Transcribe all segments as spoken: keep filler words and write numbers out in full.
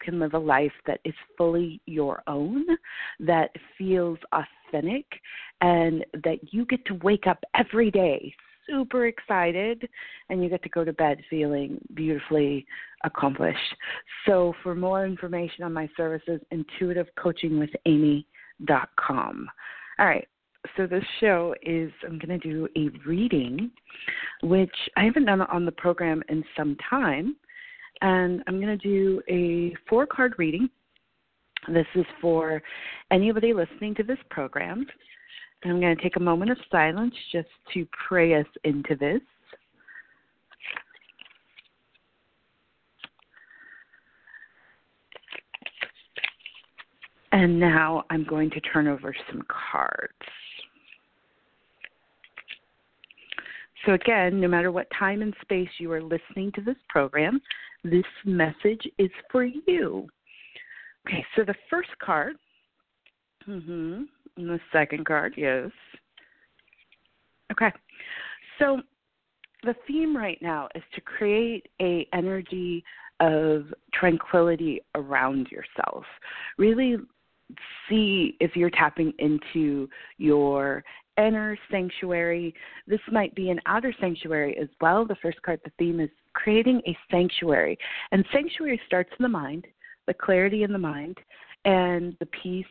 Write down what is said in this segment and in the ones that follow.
can live a life that is fully your own, that feels authentic, and that you get to wake up every day super excited, and you get to go to bed feeling beautifully accomplished. So for more information on my services, intuitive coaching with amy dot com. All right. So this show is, I'm going to do a reading, which I haven't done on the program in some time, and I'm going to do a four-card reading. This is for anybody listening to this program. And I'm going to take a moment of silence just to pray us into this. And now I'm going to turn over some cards. So again, no matter what time and space you are listening to this program, this message is for you. Okay, so the first card, mm-hmm, and the second card, yes. Okay, so the theme right now is to create a energy of tranquility around yourself. Really see if you're tapping into your inner sanctuary. This might be an outer sanctuary as well. The first card, the theme is creating a sanctuary. And sanctuary starts in the mind, the clarity in the mind, and the peace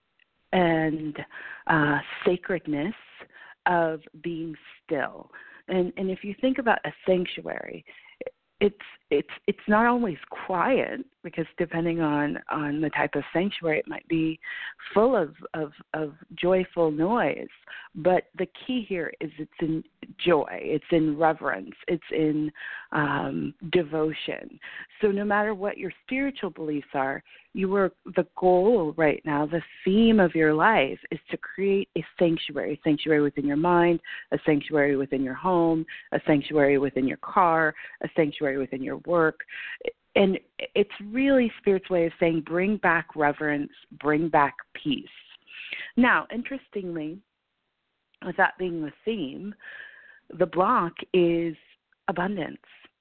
and uh, sacredness of being still. And, and if you think about a sanctuary, it's it's it's not always quiet, because depending on, on the type of sanctuary, it might be full of, of, of joyful noise. But the key here is it's in joy, it's in reverence, it's in um, devotion. So no matter what your spiritual beliefs are, you are, the goal right now, the theme of your life is to create a sanctuary, a sanctuary within your mind, a sanctuary within your home, a sanctuary within your car, a sanctuary within your work. And it's really Spirit's way of saying bring back reverence, bring back peace. Now, interestingly, with that being the theme, the block is abundance.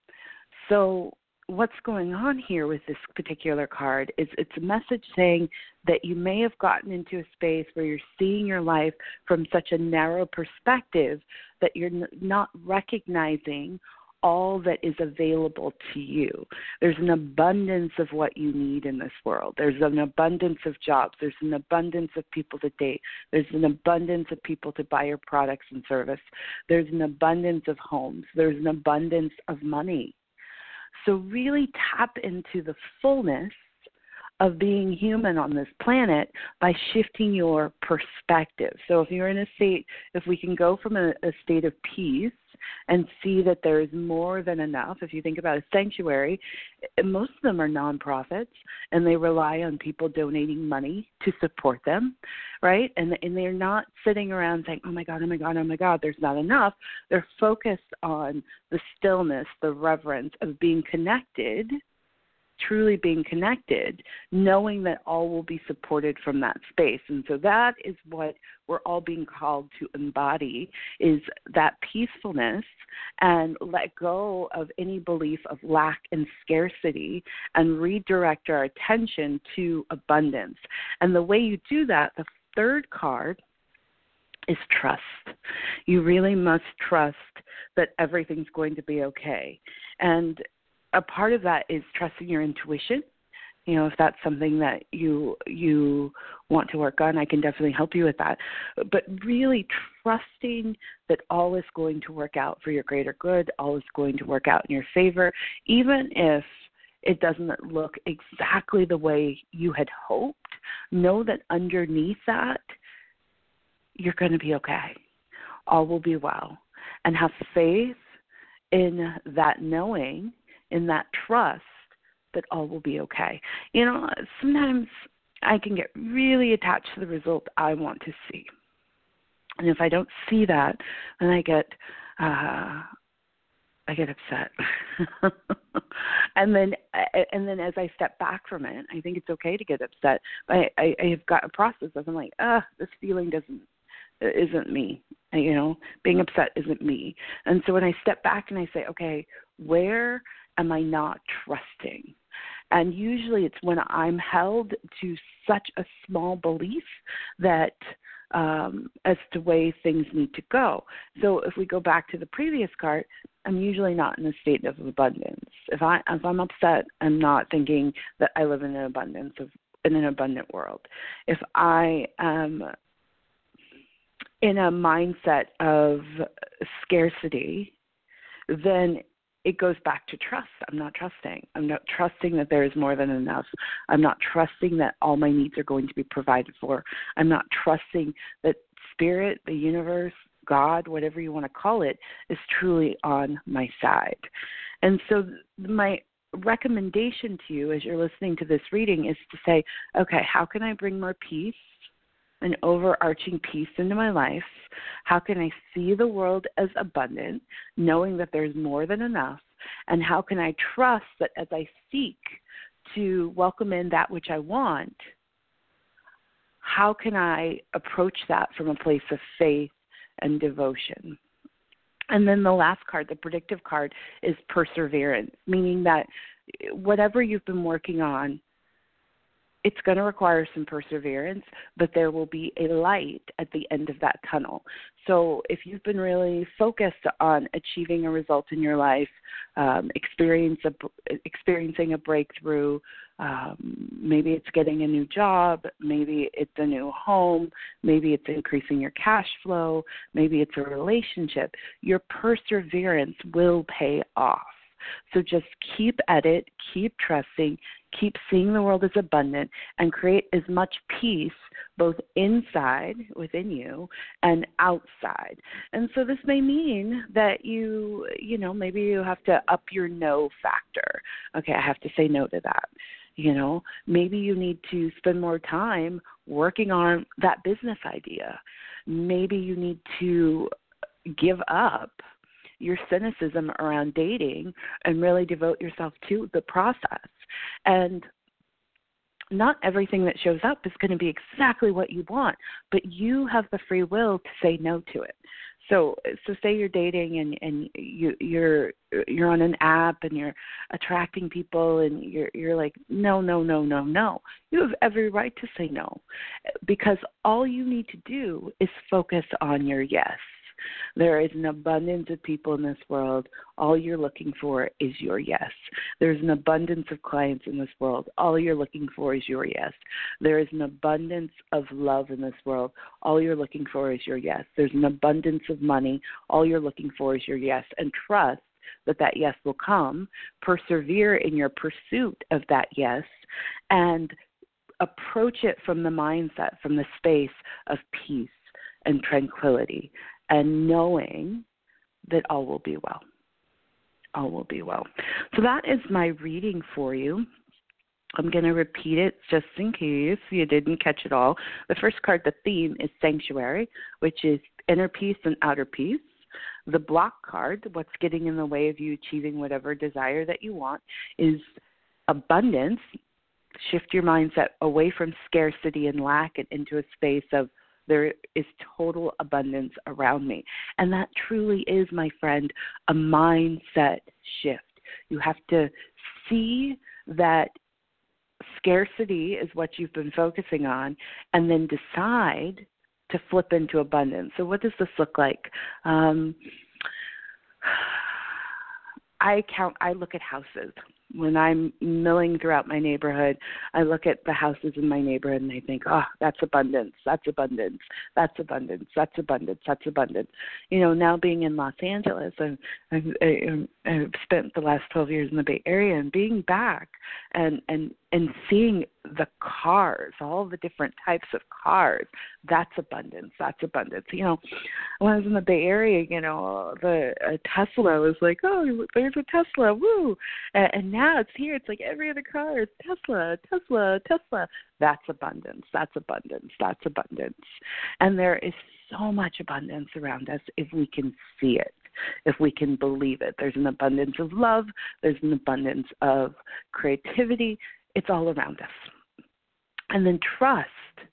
So what's going on here with this particular card is it's a message saying that you may have gotten into a space where you're seeing your life from such a narrow perspective that you're n- not recognizing all that is available to you. There's an abundance of what you need in this world. There's an abundance of jobs. There's an abundance of people to date. There's an abundance of people to buy your products and service. There's an abundance of homes. There's an abundance of money. So really tap into the fullness of being human on this planet by shifting your perspective. So if you're in a state, if we can go from a, a state of peace and see that there is more than enough. If you think about a sanctuary, most of them are nonprofits, and they rely on people donating money to support them, right? And, and they're not sitting around saying, oh, my God, oh, my God, oh, my God, there's not enough. They're focused on the stillness, the reverence of being connected, truly being connected, knowing that all will be supported from that space. And so that is what we're all being called to embody, is that peacefulness, and let go of any belief of lack and scarcity and redirect our attention to abundance. And the way you do that, the third card, is trust. You really must trust that everything's going to be okay. And a part of that is trusting your intuition. You know, if that's something that you you want to work on, I can definitely help you with that. But really trusting that all is going to work out for your greater good, all is going to work out in your favor, even if it doesn't look exactly the way you had hoped. Know that underneath that, you're going to be okay. All will be well. And have faith in that knowing, in that trust that all will be okay. You know, sometimes I can get really attached to the result I want to see. And if I don't see that, then I get uh, I get upset. and then and then as I step back from it, I think it's okay to get upset. But I, I, I have got a process of, I'm like, ah, this feeling doesn't isn't me. You know, being upset isn't me. And so when I step back and I say, okay, where am I not trusting? And usually it's when I'm held to such a small belief that um, as to way things need to go. So if we go back to the previous card, I'm usually not in a state of abundance. If I if I'm upset, I'm not thinking that I live in an abundance of in an abundant world. If I am in a mindset of scarcity, then it goes back to trust. I'm not trusting. I'm not trusting that there is more than enough. I'm not trusting that all my needs are going to be provided for. I'm not trusting that spirit, the universe, God, whatever you want to call it, is truly on my side. And so my recommendation to you as you're listening to this reading is to say, okay, how can I bring more peace, an overarching peace into my life? How can I see the world as abundant, knowing that there's more than enough? And how can I trust that as I seek to welcome in that which I want, how can I approach that from a place of faith and devotion? And then the last card, the predictive card, is perseverance, meaning that whatever you've been working on, it's going to require some perseverance, but there will be a light at the end of that tunnel. So if you've been really focused on achieving a result in your life, um, experience a, experiencing a breakthrough, um, maybe it's getting a new job, maybe it's a new home, maybe it's increasing your cash flow, maybe it's a relationship, your perseverance will pay off. So just keep at it, keep trusting, keep seeing the world as abundant, and create as much peace both inside, within you, and outside. And so this may mean that you, you know, maybe you have to up your no factor. Okay, I have to say no to that. You know, maybe you need to spend more time working on that business idea. Maybe you need to give up your cynicism around dating and really devote yourself to the process. And not everything that shows up is going to be exactly what you want, but you have the free will to say no to it. So, so say you're dating and, and you, you're you're on an app and you're attracting people and you're you're like, no, no, no, no, no. You have every right to say no, because all you need to do is focus on your yes. There is an abundance of people in this world. All you're looking for is your yes. There's an abundance of clients in this world. All you're looking for is your yes. There is an abundance of love in this world. All you're looking for is your yes. There's an abundance of money. All you're looking for is your yes. And trust that that yes will come. Persevere in your pursuit of that yes, and approach it from the mindset, from the space of peace and tranquility, and knowing that all will be well. All will be well. So that is my reading for you. I'm going to repeat it just in case you didn't catch it all. The first card, the theme, is Sanctuary, which is inner peace and outer peace. The block card, what's getting in the way of you achieving whatever desire that you want, is Abundance. Shift your mindset away from scarcity and lack and into a space of there is total abundance around me. And that truly is, my friend, a mindset shift. You have to see that scarcity is what you've been focusing on, and then decide to flip into abundance. So what does this look like? Um, I count, I look at houses. When I'm milling throughout my neighborhood, I look at the houses in my neighborhood and I think, oh, that's abundance, that's abundance, that's abundance, that's abundance, that's abundance. You know, now being in Los Angeles, I've, I've, I've spent the last twelve years in the Bay Area, and being back and, and, and seeing the cars, all the different types of cars, that's abundance, that's abundance. You know, when I was in the Bay Area, you know, the uh, Tesla was like, oh, there's a Tesla, woo. And, and now it's here. It's like every other car is Tesla, Tesla, Tesla. That's abundance, that's abundance, that's abundance. And there is so much abundance around us if we can see it, if we can believe it. There's an abundance of love. There's an abundance of creativity. It's all around us. And then trust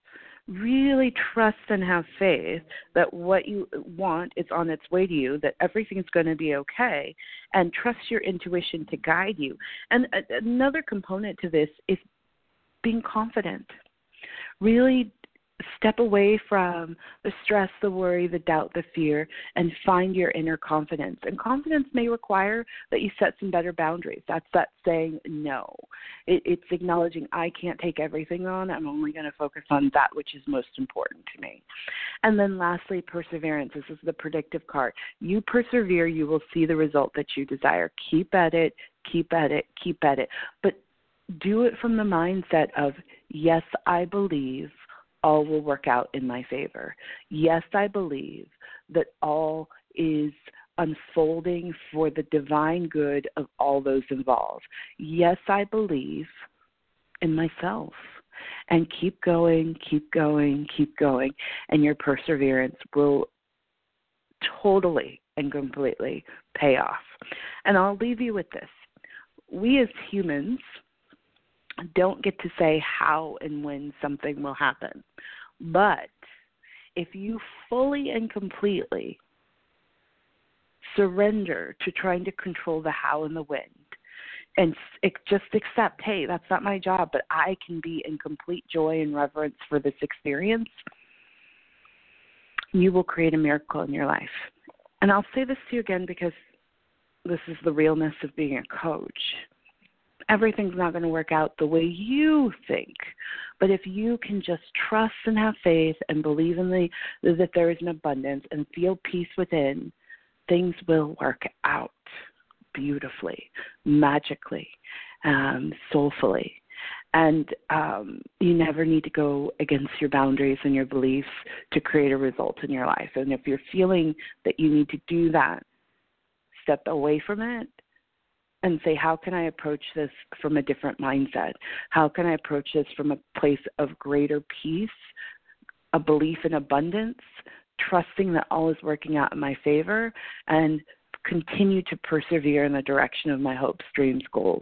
really trust and have faith that what you want is on its way to you, that everything's going to be okay, and trust your intuition to guide you. And a- another component to this is being confident. Really step away from the stress, the worry, the doubt, the fear, and find your inner confidence. And confidence may require that you set some better boundaries. That's that saying no. It, it's acknowledging I can't take everything on. I'm only going to focus on that which is most important to me. And then lastly, perseverance. This is the predictive card. You persevere, you will see the result that you desire. Keep at it, keep at it, keep at it. But do it from the mindset of, yes, I believe all will work out in my favor. Yes, I believe that all is unfolding for the divine good of all those involved. Yes, I believe in myself. And keep going, keep going, keep going, and your perseverance will totally and completely pay off. And I'll leave you with this. We as humans don't get to say how and when something will happen. But if you fully and completely surrender to trying to control the how and the when, and just accept, hey, that's not my job, but I can be in complete joy and reverence for this experience, you will create a miracle in your life. And I'll say this to you again because this is the realness of being a coach. Everything's not going to work out the way you think. But if you can just trust and have faith and believe in the that there is an abundance and feel peace within, things will work out beautifully, magically, um, soulfully. And um, you never need to go against your boundaries and your beliefs to create a result in your life. And if you're feeling that you need to do that, step away from it and say, how can I approach this from a different mindset? How can I approach this from a place of greater peace, a belief in abundance, trusting that all is working out in my favor, and continue to persevere in the direction of my hopes, dreams, goals.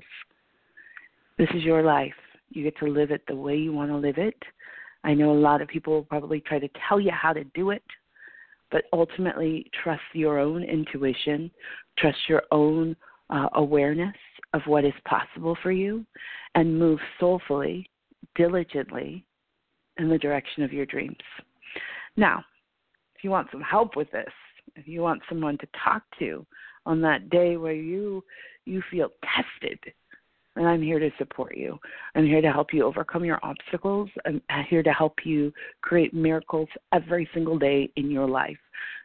This is your life. You get to live it the way you want to live it. I know a lot of people will probably try to tell you how to do it, but ultimately trust your own intuition, trust your own Uh, awareness of what is possible for you, and move soulfully, diligently in the direction of your dreams. Now, if you want some help with this, if you want someone to talk to on that day where you you feel tested, then I'm here to support you. I'm here to help you overcome your obstacles. I'm here to help you create miracles every single day in your life.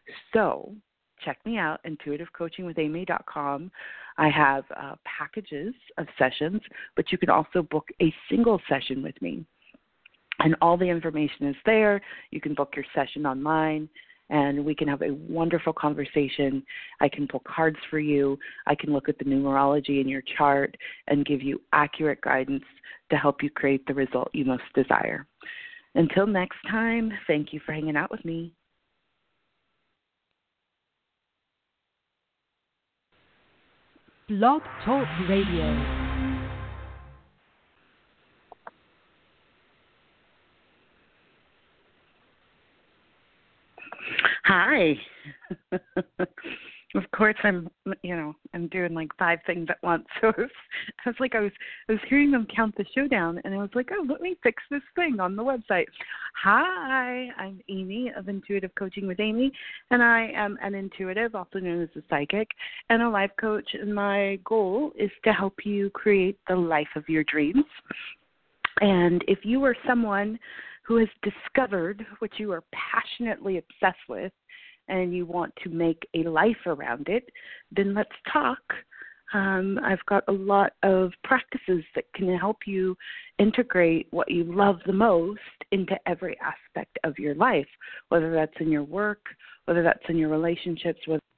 So check me out, intuitive coaching with amy dot com. I have uh, packages of sessions, but you can also book a single session with me. And all the information is there. You can book your session online, and we can have a wonderful conversation. I can pull cards for you. I can look at the numerology in your chart and give you accurate guidance to help you create the result you most desire. Until next time, thank you for hanging out with me. Blog Talk Radio. Hi. Of course, I'm, you know, I'm doing like five things at once. So it was, I was like, I was, I was hearing them count the show down, and I was like, oh, let me fix this thing on the website. Hi, I'm Amy of Intuitive Coaching with Amy, and I am an intuitive, also known as a psychic, and a life coach. And my goal is to help you create the life of your dreams. And if you are someone who has discovered what you are passionately obsessed with, and you want to make a life around it, then let's talk. Um, I've got a lot of practices that can help you integrate what you love the most into every aspect of your life, whether that's in your work, whether that's in your relationships, whether